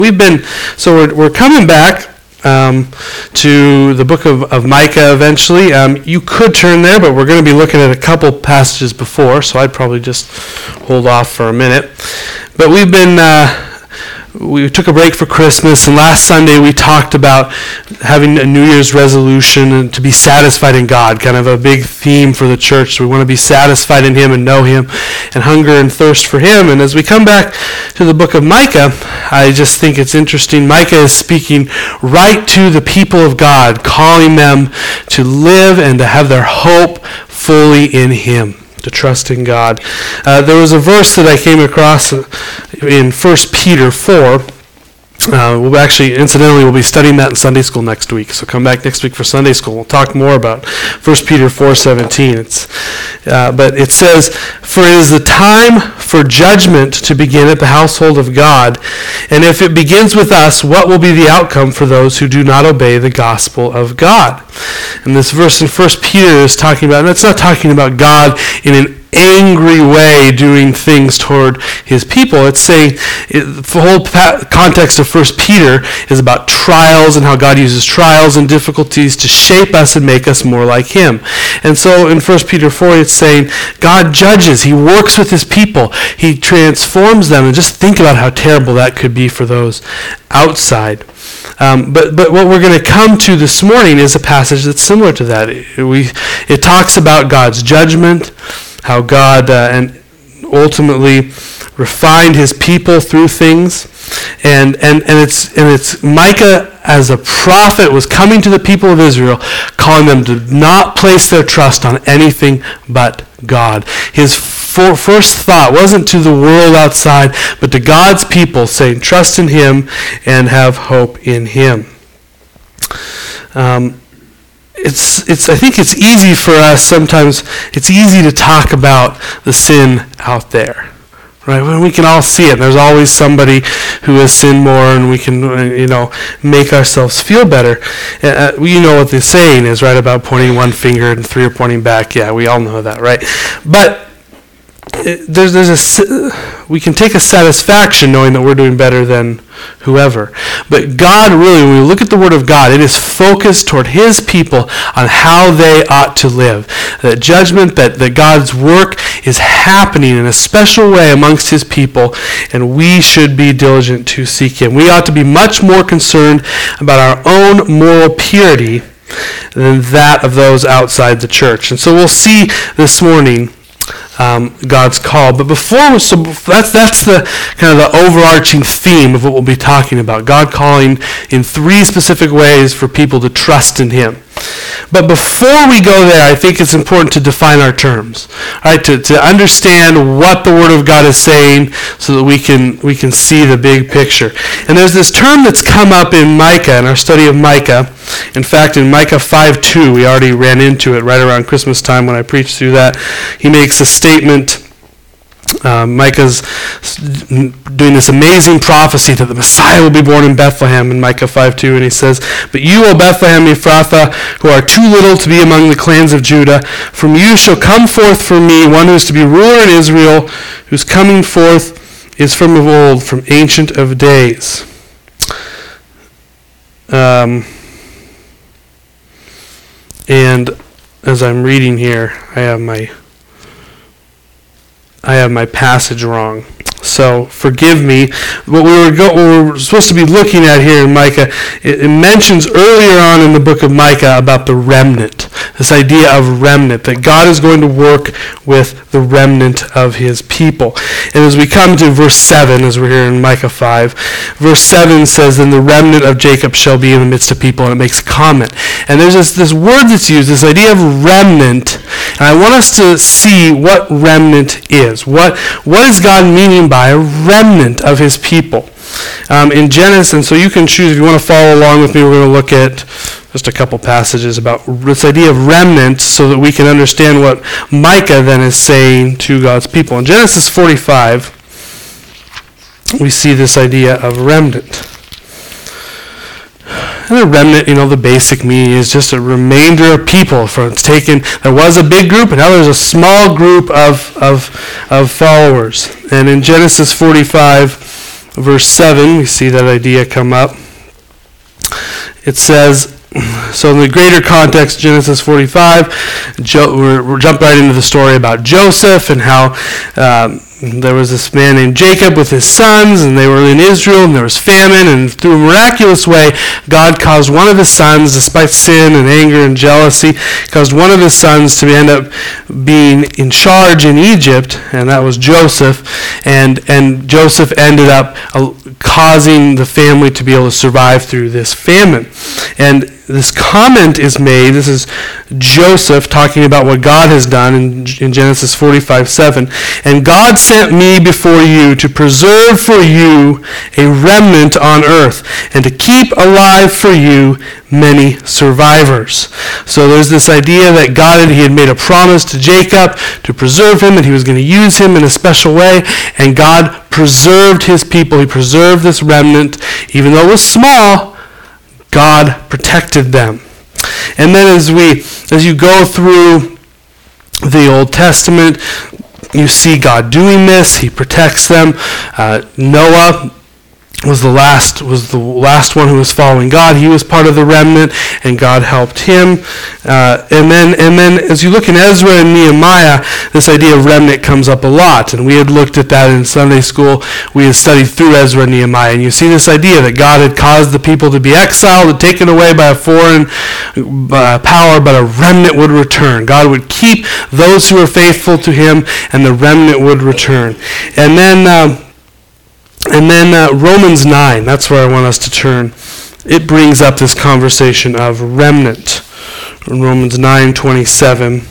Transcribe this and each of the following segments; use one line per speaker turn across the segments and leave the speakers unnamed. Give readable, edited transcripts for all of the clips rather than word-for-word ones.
We're coming back to the book of Micah eventually. You could turn there, but we're going to be looking at a couple passages before, so I'd probably just hold off for a minute. But we took a break for Christmas, and last Sunday we talked about having a New Year's resolution and to be satisfied in God, kind of a big theme for the church. So we want to be satisfied in Him and know Him and hunger and thirst for Him. And as we come back to the book of Micah, I just think it's interesting. Micah is speaking right to the people of God, calling them to live and to have their hope fully in Him, to trust in God. There was a verse that I came across in 1 Peter 4. We'll be studying that in Sunday school next week. So come back next week for Sunday school. We'll talk more about 1 Peter 4:17. But it says, "For it is the time for judgment to begin at the household of God. And if it begins with us, what will be the outcome for those who do not obey the gospel of God?" And this verse in 1 Peter is talking about, and it's not talking about God in an angry way doing things toward His people. It's saying the whole context of 1 Peter is about trials and how God uses trials and difficulties to shape us and make us more like Him. And so in 1 Peter 4 it's saying God judges. He works with His people. He transforms them. And just think about how terrible that could be for those outside. But what we're going to come to this morning is a passage that's similar to that. It talks about God's judgment, how God and ultimately refined His people through things, and it's Micah as a prophet was coming to the people of Israel, calling them to not place their trust on anything but God. His first thought wasn't to the world outside, but to God's people, saying, trust in Him and have hope in Him. I think it's easy for us sometimes. It's easy to talk about the sin out there, right? When we can all see it. There's always somebody who has sinned more, and we can, make ourselves feel better. You know what the saying is, right? About pointing one finger and three are pointing back. Yeah, we all know that, right? But we can take a satisfaction knowing that we're doing better than whoever. But God really, when we look at the Word of God, it is focused toward His people on how they ought to live. That judgment, that God's work is happening in a special way amongst His people, and we should be diligent to seek Him. We ought to be much more concerned about our own moral purity than that of those outside the church. And so we'll see this morning God's call. But that's the kind of the overarching theme of what we'll be talking about. God calling in three specific ways for people to trust in Him. But before we go there, I think it's important to define our terms, right? To understand what the Word of God is saying, so that we can see the big picture. And there's this term that's come up in Micah, in our study of Micah. In fact, in Micah 5:2, we already ran into it right around Christmas time when I preached through that. He makes a statement. Micah's doing this amazing prophecy that the Messiah will be born in Bethlehem in Micah 5:2, and he says, "But you, O Bethlehem Ephrathah, who are too little to be among the clans of Judah, from you shall come forth for me one who is to be ruler in Israel, whose coming forth is from of old, from ancient of days." And as I'm reading here, I have my passage wrong. So forgive me. What we're supposed to be looking at here in Micah, it mentions earlier on in the book of Micah about the remnant. This idea of remnant, that God is going to work with the remnant of His people. And as we come to verse 7, as we're here in Micah 5, verse 7 says, "Then the remnant of Jacob shall be in the midst of people," and it makes a comment. And there's this word that's used, this idea of remnant, and I want us to see what remnant is. What is God meaning by a remnant of His people? In Genesis, and so you can choose if you want to follow along with me. We're going to look at just a couple passages about this idea of remnant so that we can understand what Micah then is saying to God's people. In Genesis 45, we see this idea of remnant. And a remnant, the basic meaning is just a remainder of people. There was a big group, and now there's a small group of followers. And in Genesis 45, verse 7, we see that idea come up. It says, so in the greater context, Genesis 45, we're jump right into the story about Joseph and how there was this man named Jacob with his sons, and they were in Israel, and there was famine, and through a miraculous way, God caused one of his sons, despite sin and anger and jealousy, caused one of his sons to end up being in charge in Egypt, and that was Joseph, and Joseph ended up causing the family to be able to survive through this famine. And this comment is made, this is Joseph talking about what God has done in Genesis 45:7. And God sent me before you to preserve for you a remnant on earth and to keep alive for you many survivors. So there's this idea that he had made a promise to Jacob to preserve him, and he was going to use him in a special way, and God preserved his people. He preserved this remnant. Even though it was small, God protected them. And then as you go through the Old Testament, you see God doing this. He protects them. Noah was the last one who was following God. He was part of the remnant, and God helped him. And then as you look in Ezra and Nehemiah, this idea of remnant comes up a lot. And we had looked at that in Sunday school. We had studied through Ezra and Nehemiah. And you see this idea that God had caused the people to be exiled and taken away by a foreign power, but a remnant would return. God would keep those who were faithful to him, and the remnant would return. And then Romans 9, that's where I want us to turn. It brings up this conversation of remnant. Romans 9:27.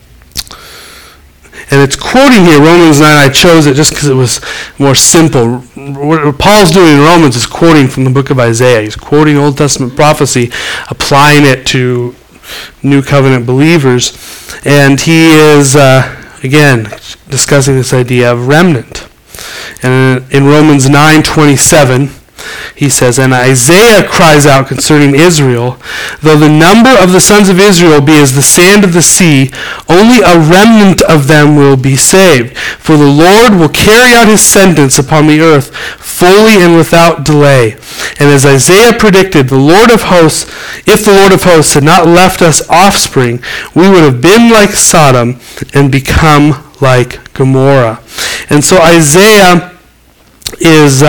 And it's quoting here, Romans 9, I chose it just because it was more simple. What Paul's doing in Romans is quoting from the book of Isaiah. He's quoting Old Testament prophecy, applying it to New Covenant believers. And he is, again, discussing this idea of remnant. And in Romans 9:27, he says, and Isaiah cries out concerning Israel, though the number of the sons of Israel be as the sand of the sea, only a remnant of them will be saved. For the Lord will carry out his sentence upon the earth fully and without delay. And as Isaiah predicted, if the Lord of hosts had not left us offspring, we would have been like Sodom and become like Gomorrah. And so Isaiah is,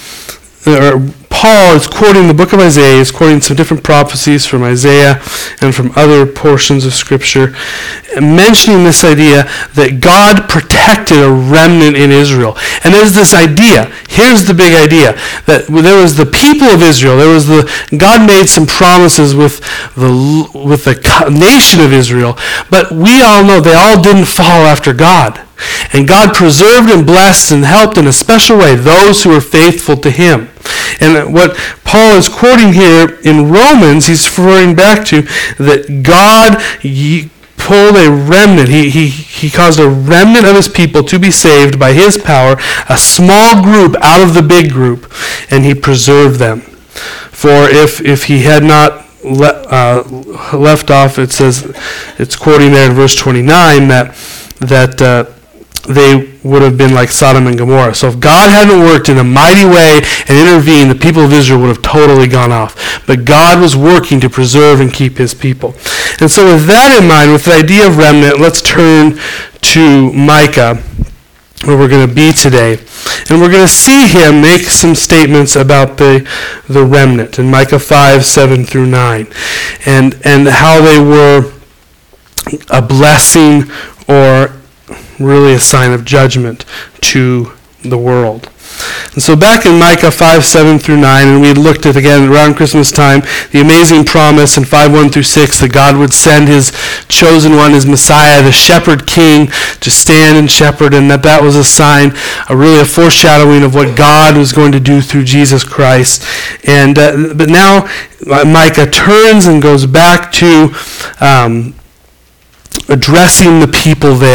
Paul is quoting the book of Isaiah. He's quoting some different prophecies from Isaiah and from other portions of Scripture, mentioning this idea that God protected a remnant in Israel. And there's this idea, here's the big idea, that there was the people of Israel, God made some promises with the nation of Israel, but we all know they all didn't follow after God. And God preserved and blessed and helped in a special way those who were faithful to him. And what Paul is quoting here in Romans, he's referring back to that God pulled a remnant. He caused a remnant of his people to be saved by his power, a small group out of the big group, and he preserved them. For if he had not left off, it says, it's quoting there in verse 29 that they would have been like Sodom and Gomorrah. So if God hadn't worked in a mighty way and intervened, the people of Israel would have totally gone off. But God was working to preserve and keep his people. And so with that in mind, with the idea of remnant, let's turn to Micah, where we're going to be today. And we're going to see him make some statements about the remnant in Micah 5:7-9, and how they were a blessing or really a sign of judgment to the world. And so back in Micah 5:7-9, and we had looked at, again, around Christmas time, the amazing promise in 5:1-6 that God would send his chosen one, his Messiah, the shepherd king, to stand and shepherd, and that was a sign, really a foreshadowing of what God was going to do through Jesus Christ. And but now Micah turns and goes back to addressing the people there.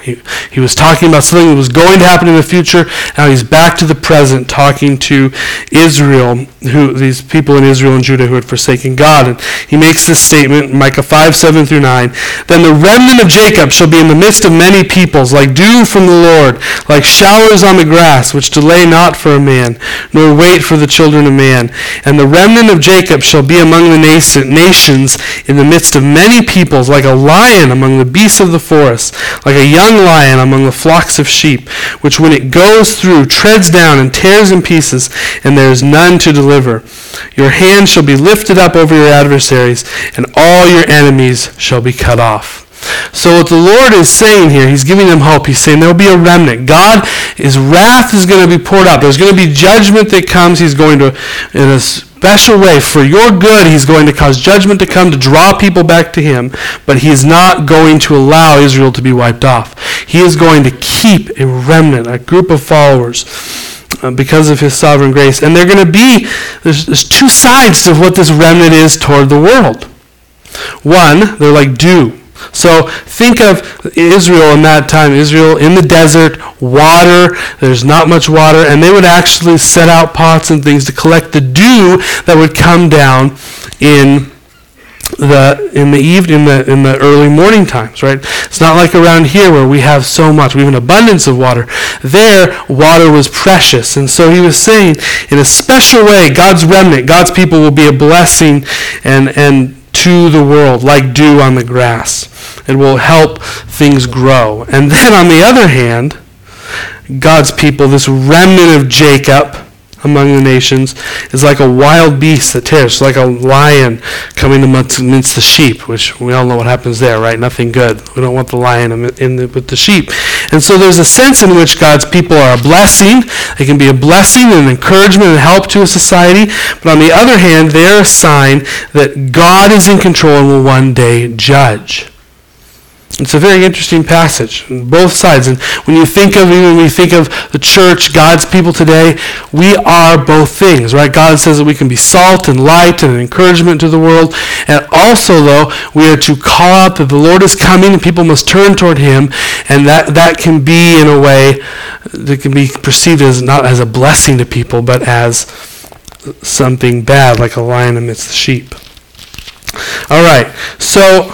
He was talking about something that was going to happen in the future. Now he's back to the present, talking to Israel, these people in Israel and Judah who had forsaken God. And he makes this statement, Micah 5:7-9. Then the remnant of Jacob shall be in the midst of many peoples, like dew from the Lord, like showers on the grass, which delay not for a man, nor wait for the children of man. And the remnant of Jacob shall be among the nations in the midst of many peoples, like a lion among the beasts of the forest, like a young lion among the flocks of sheep, which when it goes through treads down and tears in pieces, and there is none to deliver. Your hand shall be lifted up over your adversaries, and all your enemies shall be cut off. So what the Lord is saying here, he's giving them hope. He's saying there will be a remnant. His wrath is going to be poured out. There's going to be judgment that comes. He's going to, in a special way, for your good, he's going to cause judgment to come to draw people back to him. But he is not going to allow Israel to be wiped off. He is going to keep a remnant, a group of followers, because of his sovereign grace. And they're going to be, there's two sides to what this remnant is toward the world. One, they're like dew. So think of Israel in that time, Israel in the desert, water, there's not much water, and they would actually set out pots and things to collect the dew that would come down in the early morning times, right? It's not like around here where we have so much. We have an abundance of water. There, water was precious. And so he was saying, in a special way, God's remnant, God's people will be a blessing and to the world, like dew on the grass. It will help things grow. And then on the other hand, God's people, this remnant of Jacob among the nations, is like a wild beast that tears, like a lion coming to mince the sheep, which we all know what happens there, right? Nothing good. We don't want the lion with the sheep. And so there's a sense in which God's people are a blessing. They can be a blessing and encouragement and help to a society. But on the other hand, they're a sign that God is in control and will one day judge. It's a very interesting passage, both sides. And when we think of the church, God's people today, we are both things, right? God says that we can be salt and light and an encouragement to the world. And also, though, we are to call out that the Lord is coming and people must turn toward him. And that can be, in a way, that can be perceived as not as a blessing to people, but as something bad, like a lion amidst the sheep. All right, so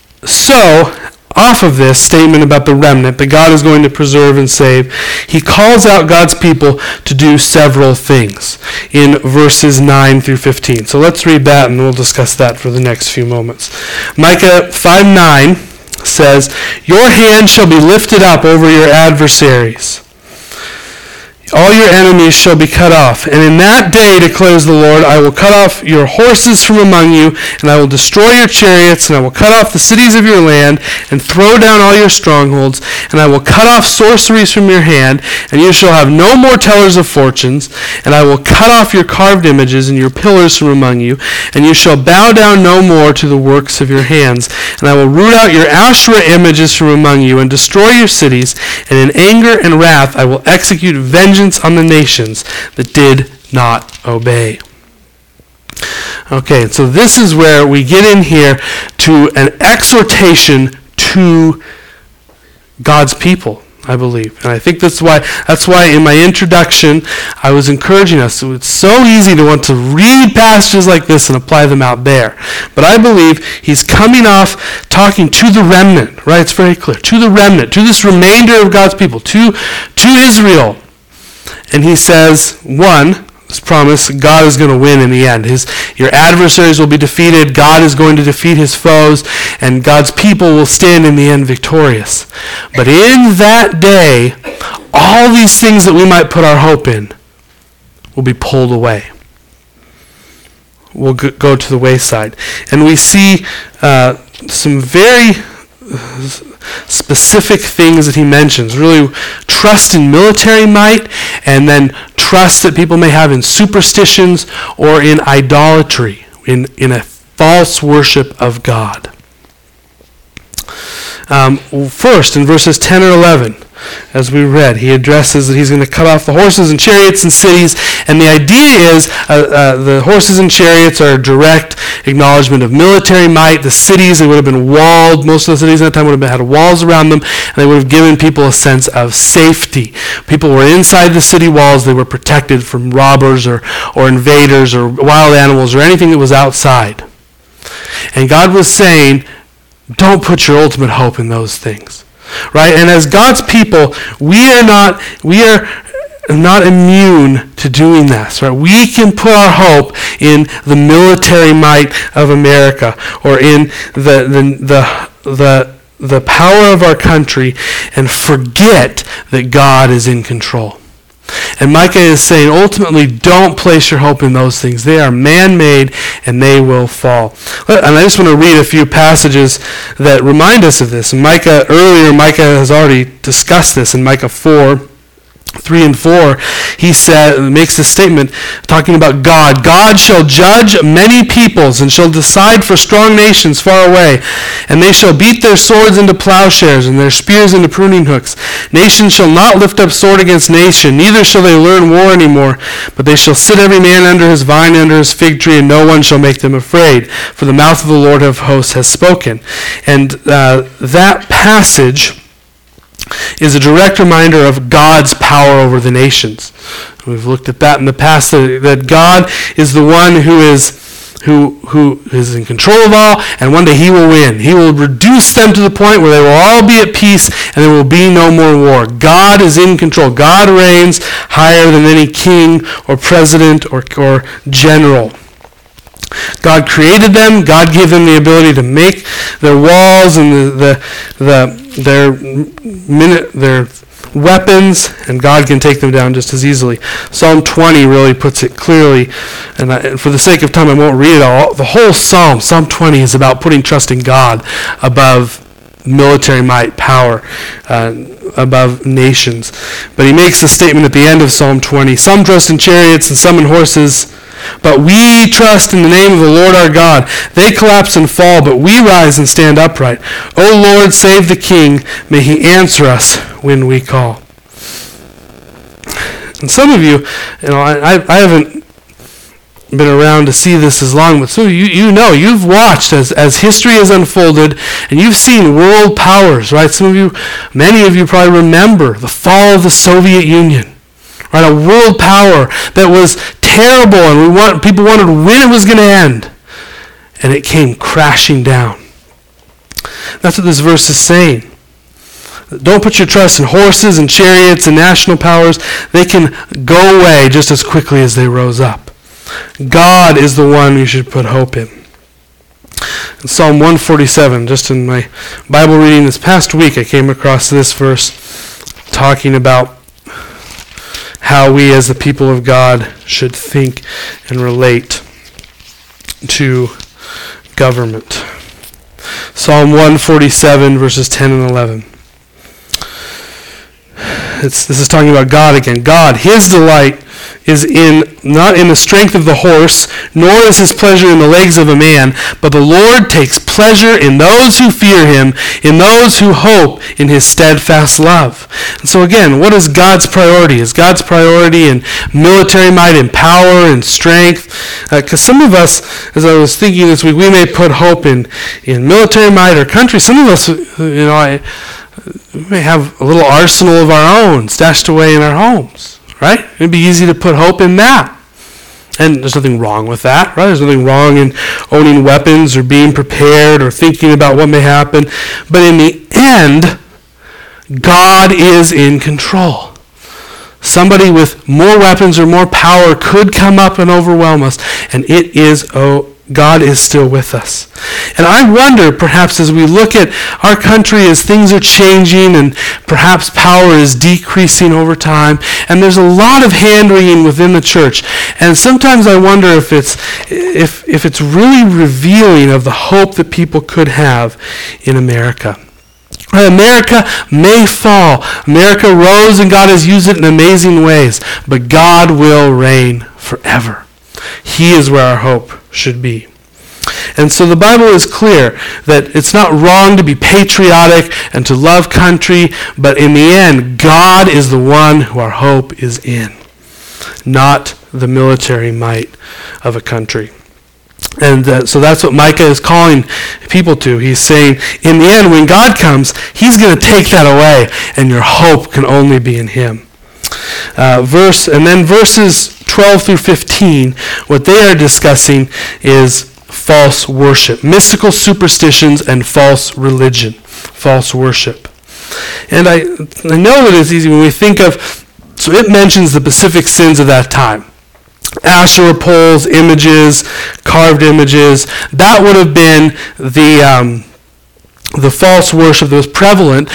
off of this statement about the remnant that God is going to preserve and save, he calls out God's people to do several things in verses 9-15. So let's read that and we'll discuss that for the next few moments. Micah 5:9 says, "Your hand shall be lifted up over your adversaries. All your enemies shall be cut off. And in that day, declares the Lord, I will cut off your horses from among you, and I will destroy your chariots, and I will cut off the cities of your land, and throw down all your strongholds, and I will cut off sorceries from your hand, and you shall have no more tellers of fortunes, and I will cut off your carved images and your pillars from among you, and you shall bow down no more to the works of your hands, and I will root out your Asherah images from among you, and destroy your cities, and in anger and wrath I will execute vengeance on the nations that did not obey." Okay, so this is where we get in here to an exhortation to God's people, I believe. And I think that's why in my introduction I was encouraging us. So it's so easy to want to read passages like this and apply them out there. But I believe he's coming off talking to the remnant, right? It's very clear. To the remnant, to this remainder of God's people, to Israel. And he says, one, this promise, God is going to win in the end. Your adversaries will be defeated. God is going to defeat his foes. And God's people will stand in the end victorious. But in that day, all these things that we might put our hope in will be pulled away. Will go to the wayside. And we see some very specific things that he mentions. Really trust in military might, and then trust that people may have in superstitions or in idolatry, in a false worship of God. First, in verses 10 or 11, as we read. He addresses that he's going to cut off the horses and chariots and cities. And the idea is the horses and chariots are a direct acknowledgement of military might. The cities, they would have been walled. Most of the cities at that time would have had walls around them, and they would have given people a sense of safety. People were inside the city walls. They were protected from robbers or invaders or wild animals or anything that was outside. And God was saying, don't put your ultimate hope in those things. Right? And as God's people, we are not immune to doing this. Right? We can put our hope in the military might of America or in the power of our country and forget that God is in control. And Micah is saying, ultimately, don't place your hope in those things. They are man-made, and they will fall. And I just want to read a few passages that remind us of this. Micah has already discussed this in Micah 4:3 and 4. He makes this statement talking about God. God shall judge many peoples and shall decide for strong nations far away. And they shall beat their swords into plowshares and their spears into pruning hooks. Nation shall not lift up sword against nation, neither shall they learn war any more. But they shall sit every man under his vine, under his fig tree, and no one shall make them afraid. For the mouth of the Lord of hosts has spoken. And that passage is a direct reminder of God's power over the nations. We've looked at that in the past, that God is the one who is in control of all, and one day he will win. He will reduce them to the point where they will all be at peace and there will be no more war. God is in control. God reigns higher than any king or president or general. God created them. God gave them the ability to make their walls and their weapons, and God can take them down just as easily. Psalm 20 really puts it clearly, and for the sake of time I won't read it all. The whole Psalm 20 is about putting trust in God above military might, power, above nations. But he makes a statement at the end of Psalm 20, some trust in chariots and some in horses, but we trust in the name of the Lord our God. They collapse and fall, but we rise and stand upright. O Lord, save the King. May he answer us when we call. And some of you, I haven't been around to see this as long, but so you've watched as history has unfolded, and you've seen world powers, right? Many of you probably remember the fall of the Soviet Union. Right, a world power that was terrible, and people wanted when it was going to end, and it came crashing down. That's what this verse is saying. Don't put your trust in horses and chariots and national powers. They can go away just as quickly as they rose up. God is the one you should put hope in. In Psalm 147, just in my Bible reading this past week, I came across this verse talking about how we as the people of God should think and relate to government. Psalm 147, verses 10 and 11. This is talking about God again. God, his delight is not in the strength of the horse, nor is his pleasure in the legs of a man, but the Lord takes pleasure in those who fear him, in those who hope in his steadfast love. And so again, what is God's priority? Is God's priority in military might and power and strength? Because some of us, as I was thinking this week, we may put hope in military might or country. Some of us, we may have a little arsenal of our own stashed away in our homes. Right? It'd be easy to put hope in that. And there's nothing wrong with that, right? There's nothing wrong in owning weapons or being prepared or thinking about what may happen. But in the end, God is in control. Somebody with more weapons or more power could come up and overwhelm us, and God is still with us. And I wonder, perhaps as we look at our country as things are changing and perhaps power is decreasing over time, and there's a lot of hand-wringing within the church, and sometimes I wonder if it's really revealing of the hope that people could have in America. America may fall. America rose and God has used it in amazing ways, but God will reign forever. He is where our hope should be. And so the Bible is clear that it's not wrong to be patriotic and to love country, but in the end, God is the one who our hope is in, not the military might of a country. And so that's what Micah is calling people to. He's saying, in the end, when God comes, he's going to take that away, and your hope can only be in him. And then verses 12 through 15, what they are discussing is false worship, mystical superstitions and false religion, false worship. And I know that it's easy when we think of, so it mentions the specific sins of that time. Asherah poles, images, carved images. That would have been the false worship that was prevalent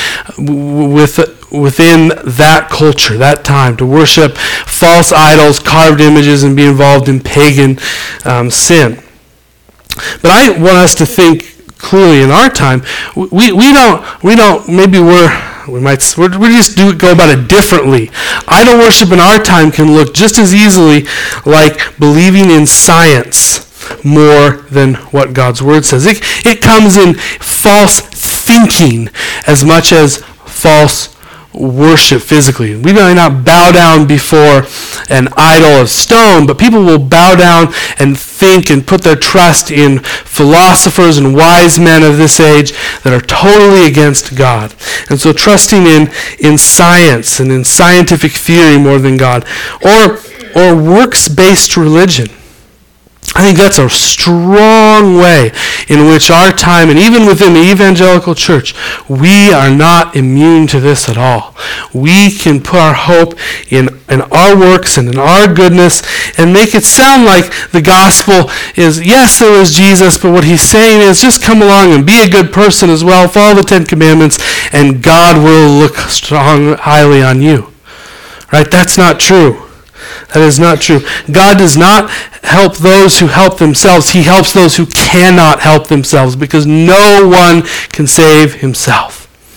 within that culture, that time, to worship false idols, carved images, and be involved in pagan sin. But I want us to think clearly in our time. We don't. Maybe we just go about it differently. Idol worship in our time can look just as easily like believing in science more than what God's word says. It comes in false thinking as much as false worship physically. We may not bow down before an idol of stone, but people will bow down and think and put their trust in philosophers and wise men of this age that are totally against God. And so trusting in science and in scientific theory more than God, or works-based religion. I think that's a strong way in which our time, and even within the evangelical church, we are not immune to this at all. We can put our hope in our works and in our goodness and make it sound like the gospel is, yes, there is Jesus, but what he's saying is just come along and be a good person as well, follow the 10 Commandments, and God will look highly on you. Right? That's not true. That is not true. God does not help those who help themselves. He helps those who cannot help themselves, because no one can save himself.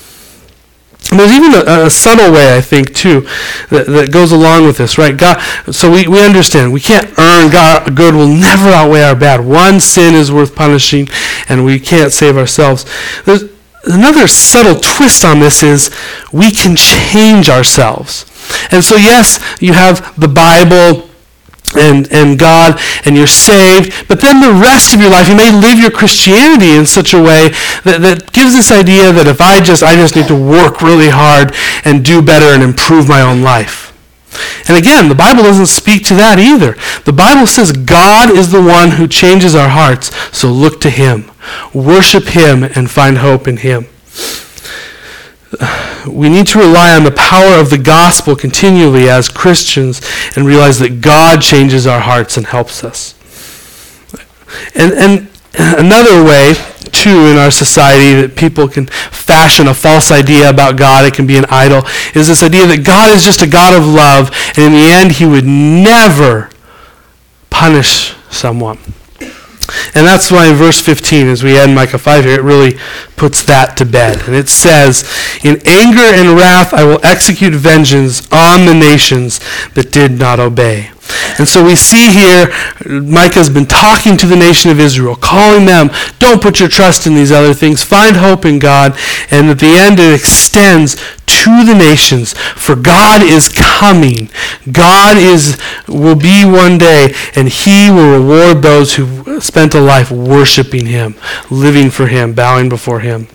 And there's even a subtle way, I think, too, that goes along with this, right? God, so we understand we can't earn God. Good will never outweigh our bad. One sin is worth punishing, and we can't save ourselves. There's another subtle twist on this is we can change ourselves. And so, yes, you have the Bible and God, and you're saved, but then the rest of your life, you may live your Christianity in such a way that gives this idea that if I just need to work really hard and do better and improve my own life. And again, the Bible doesn't speak to that either. The Bible says God is the one who changes our hearts, so look to him. Worship him and find hope in him. We need to rely on the power of the gospel continually as Christians and realize that God changes our hearts and helps us. And another way, too, in our society that people can fashion a false idea about God, it can be an idol, is this idea that God is just a God of love, and in the end he would never punish someone. And that's why in verse 15, as we end Micah 5 here, it really puts that to bed. And it says, in anger and wrath I will execute vengeance on the nations that did not obey. And so we see here, Micah's been talking to the nation of Israel, calling them, don't put your trust in these other things, find hope in God. And at the end it extends to the nations, for God is coming. God will be one day, and he will reward those who spent a life worshiping him, living for him, bowing before him.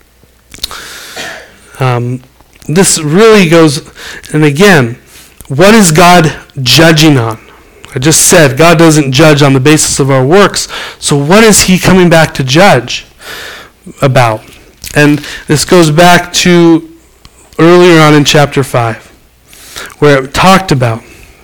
This really goes, and again, what is God judging on? I just said God doesn't judge on the basis of our works, so what is he coming back to judge about? And this goes back to earlier on in chapter 5, where it talked about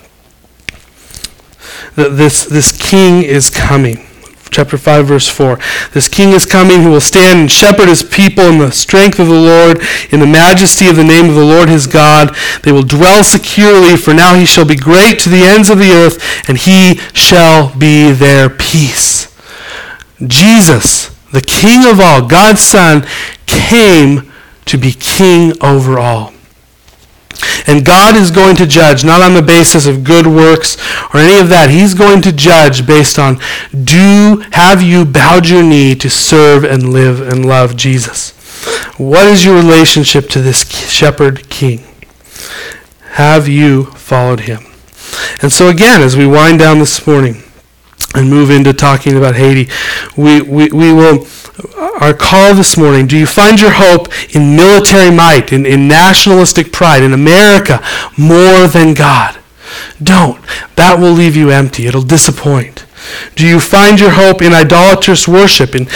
that this king is coming. Chapter 5, verse 4. This king is coming who will stand and shepherd his people in the strength of the Lord, in the majesty of the name of the Lord his God. They will dwell securely, for now he shall be great to the ends of the earth, and he shall be their peace. Jesus, the King of all, God's Son, came to be king over all. And God is going to judge, not on the basis of good works or any of that. He's going to judge based on, have you bowed your knee to serve and live and love Jesus? What is your relationship to this shepherd king? Have you followed him? And so again, as we wind down this morning and move into talking about Haiti, we will... Our call this morning, do you find your hope in military might, in nationalistic pride, in America more than God? Don't. That will leave you empty. It'll disappoint. Do you find your hope in idolatrous worship, in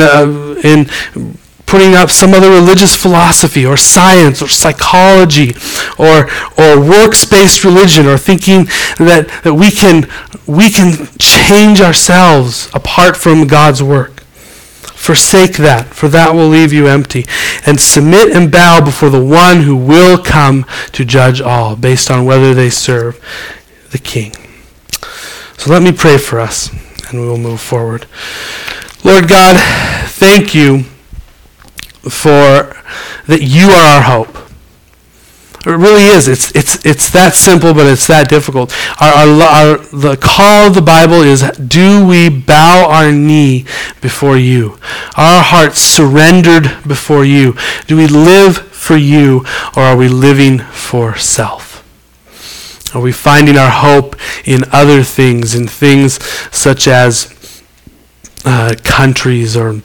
putting up some other religious philosophy or science or psychology or works-based religion, or thinking that we can change ourselves apart from God's work? Forsake that, for that will leave you empty. And submit and bow before the one who will come to judge all, based on whether they serve the King. So let me pray for us, and we will move forward. Lord God, thank you for that you are our hope. It really is. It's that simple, but it's that difficult. The call of the Bible is, do we bow our knee before you? Are our hearts surrendered before you? Do we live for you, or are we living for self? Are we finding our hope in other things, in things such as countries or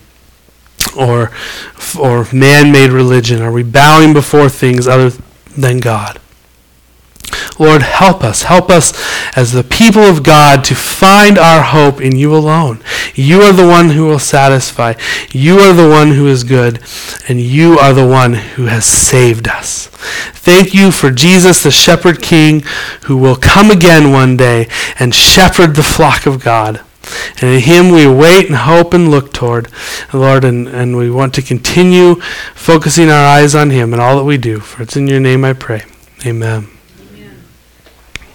man-made religion? Are we bowing before things other than God? Lord, help us as the people of God to find our hope in you alone. You are the one who will satisfy. You are the one who is good, and you are the one who has saved us. Thank you for Jesus, the shepherd king, who will come again one day and shepherd the flock of God. And in him we wait and hope and look toward, Lord, and we want to continue focusing our eyes on him in all that we do. For it's in your name I pray. Amen.